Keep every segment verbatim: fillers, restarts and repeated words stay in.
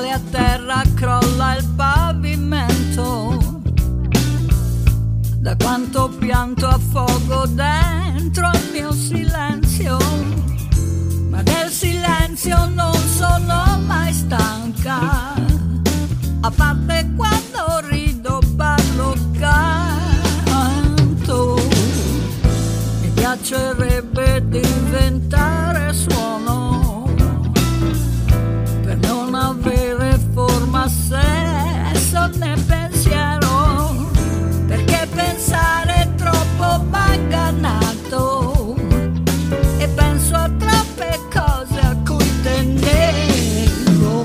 cade a terra, crolla il pavimento. Da quanto pianto affogo dentro al mio silenzio, ma del silenzio non sono mai stanca, a parte quando rido, parlo, canto. Mi piacerebbe diventare suono per non avere forma, sesso né pensiero, perché pensare è troppo mangannato e penso a troppe cose a cui tenevo.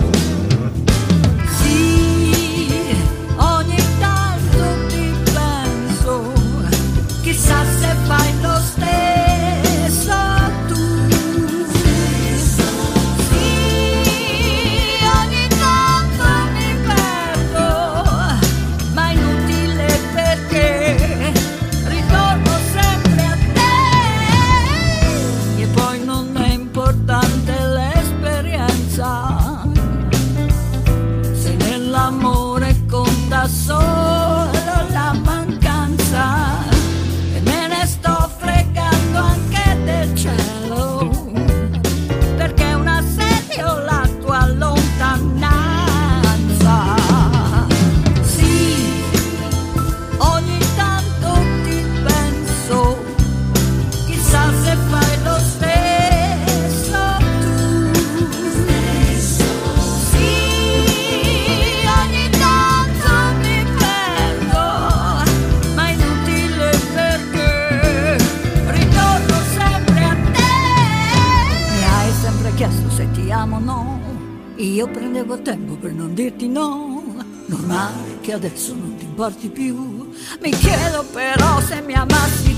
Sì, ogni tanto ti penso, chissà se fai lo stesso tu. Sì, ogni tanto mi perdo, ma inutile perché ritorno sempre a te. E poi non è importante l'esperienza, se nell'amore conta solo la mancanza. E me ne sto fregando anche del cielo, perché un assedio la tua lontananza. Sì, ogni tanto ti penso, chissà se fai lo stesso tu. Sì, ogni tanto mi perdo, ma inutile perché ritorno sempre a te. Mi hai sempre chiesto se ti amo o no, io prendevo tempo per non dirti no. Normale che adesso non ti importi più. Mi chiedo però se mi amassi